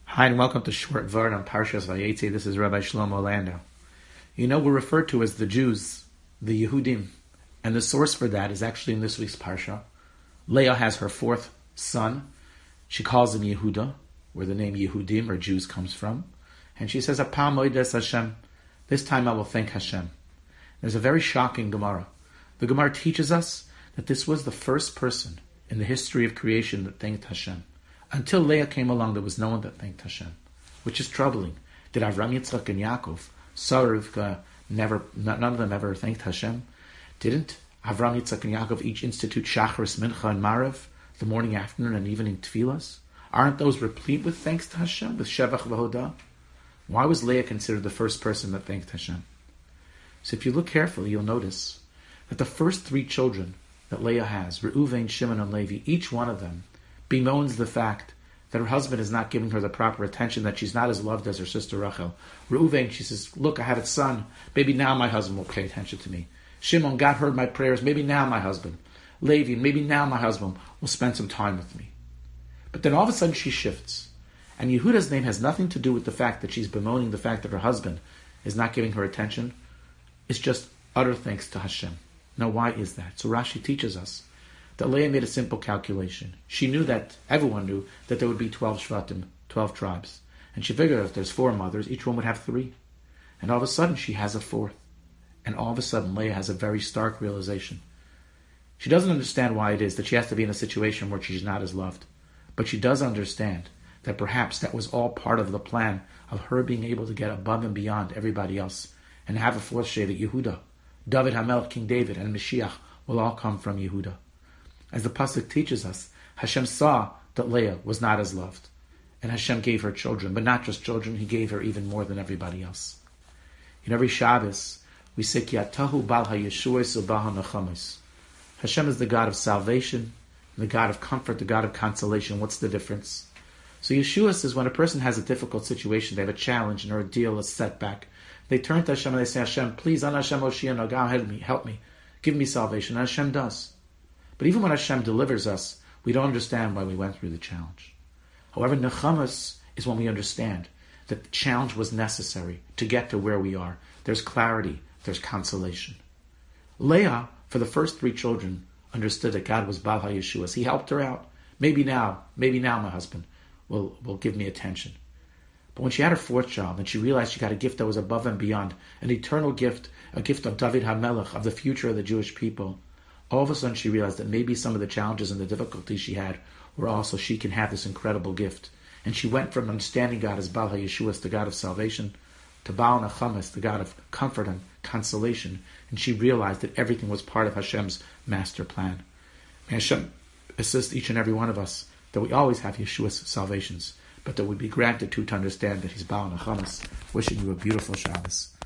Hi, and welcome to Short Vart on Parshas Vayetze. This is Rabbi Shlomo Landau. You know, we're referred to as the Jews, the Yehudim, and the source for that is actually in this week's Parsha. Leah has her fourth son. She calls him Yehuda, where the name Yehudim, or Jews, comes from. And she says, Apam Moedes Hashem. This time I will thank Hashem. There's a very shocking Gemara. The Gemara teaches us that this was the first person in the history of creation that thanked Hashem. Until Leah came along, there was no one that thanked Hashem, which is troubling. Did Avram, Yitzchak, and Yaakov, Sarah, Rivka, none of them ever thanked Hashem? Didn't Avram, Yitzchak, and Yaakov each institute Shacharis, Mincha, and Maariv, the morning, afternoon, and evening tefillas? Aren't those replete with thanks to Hashem, with Shevach v'Hodah? Why was Leah considered the first person that thanked Hashem? So if you look carefully, you'll notice that the first three children that Leah has, Reuven, Shimon, and Levi, each one of them bemoans the fact that her husband is not giving her the proper attention, that she's not as loved as her sister Rachel. Reuven, she says, look, I have a son. Maybe now my husband will pay attention to me. Shimon, God heard my prayers. Maybe now my husband. Levi, maybe now my husband will spend some time with me. But then all of a sudden she shifts. And Yehuda's name has nothing to do with the fact that she's bemoaning the fact that her husband is not giving her attention. It's just utter thanks to Hashem. Now why is that? So Rashi teaches us that Leah made a simple calculation. She knew that, everyone knew, that there would be 12 Shvatim, 12 tribes. And she figured if there's 4 mothers, each one would have 3. And all of a sudden, she has a 4th. And all of a sudden, Leah has a very stark realization. She doesn't understand why it is that she has to be in a situation where she's not as loved. But she does understand that perhaps that was all part of the plan of her being able to get above and beyond everybody else and have a 4th Shevet Yehuda. David HaMelech, King David, and Mashiach will all come from Yehuda. As the Pasuk teaches us, Hashem saw that Leah was not as loved. And Hashem gave her children, but not just children, He gave her even more than everybody else. In every Shabbos, we say, Ki atahu bal ha-yeshuos u'bal ha-nechamis. Hashem is the God of salvation, the God of comfort, the God of consolation. What's the difference? So Yeshuos is when a person has a difficult situation, they have a challenge, an ordeal, a setback. They turn to Hashem and they say, Hashem, please, Ana Hashem Oshiano, God help me, give me salvation. And Hashem does. But even when Hashem delivers us, we don't understand why we went through the challenge. However, Nechamas is when we understand that the challenge was necessary to get to where we are. There's clarity, there's consolation. Leah, for the first 3 children, understood that God was Baal HaYeshuas. He helped her out. Maybe now my husband will give me attention. But when she had her 4th child and she realized she got a gift that was above and beyond, an eternal gift, a gift of David HaMelech, of the future of the Jewish people, all of a sudden she realized that maybe some of the challenges and the difficulties she had were also she can have this incredible gift. And she went from understanding God as Baal HaYeshuas, the God of salvation, to Baal Nechamas, the God of comfort and consolation. And she realized that everything was part of Hashem's master plan. May Hashem assist each and every one of us that we always have Yeshua's salvations, but that we be granted to understand that He's Baal Nechamas. Wishing you a beautiful Shabbos.